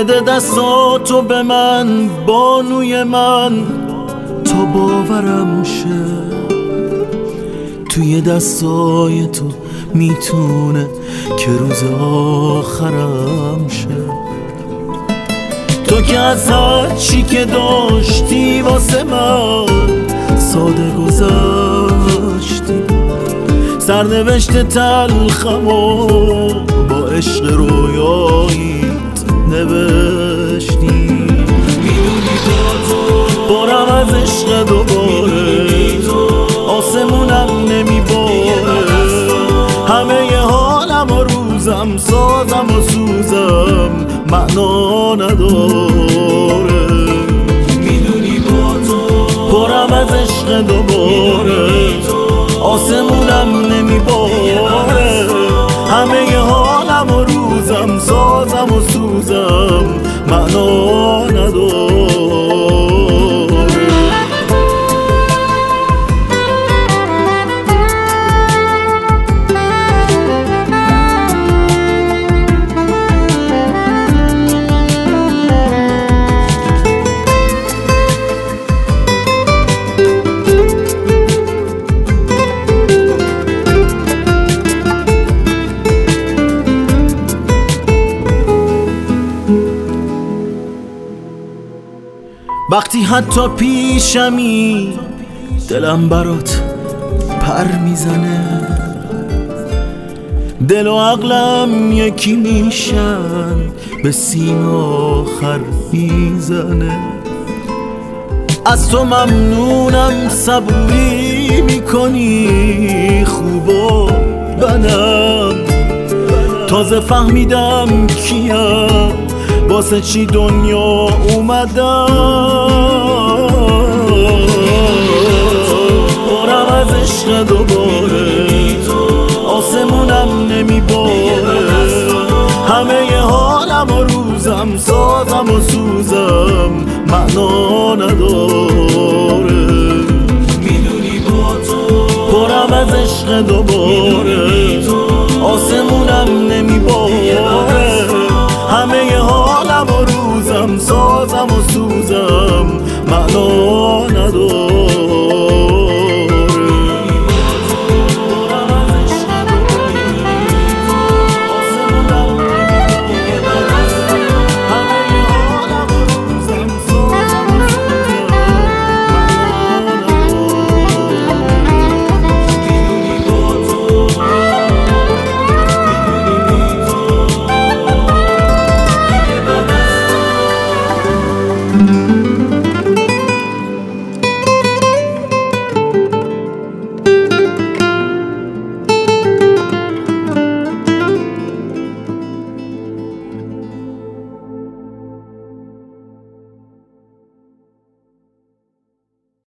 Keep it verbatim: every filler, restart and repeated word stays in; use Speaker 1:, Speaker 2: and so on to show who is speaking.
Speaker 1: بده دستاتو به من بانوی من تا باورم شه توی دستای تو میتونه که روز آخرم شه. تو که از هر چی که داشتی واسه من ساده گذشتی، سرنوشت تلخم و با عشق رویاییت نوشتی. میدونی برم از عشق دوباره آسمونم نمیباره، همه ی حالم و روزم سازم و سوزم معنا نداره. میدونی با تو برم از عشق دوباره آسمونم نمیباره، همه ی حالم و روزم سازم و سوزم معنا نداره. وقتی حتی پیشمی دلم برات پر میزنه، دل و عقلم یکی میشن به سیم آخر میزنه. از تو ممنونم صبوری میکنی خوب و بدم، تازه فهمیدم کیم واسه چی دنیا اومدم. برم از عشق دوباره آسمونم نمیباره، همه ی حالم و روزم سازم و سوزم معنا نداره. میدونی با تو برم از عشق دوباره آسمونم نمیباره، همه ی حالم و روزم سازم و سوزم معنا نداره.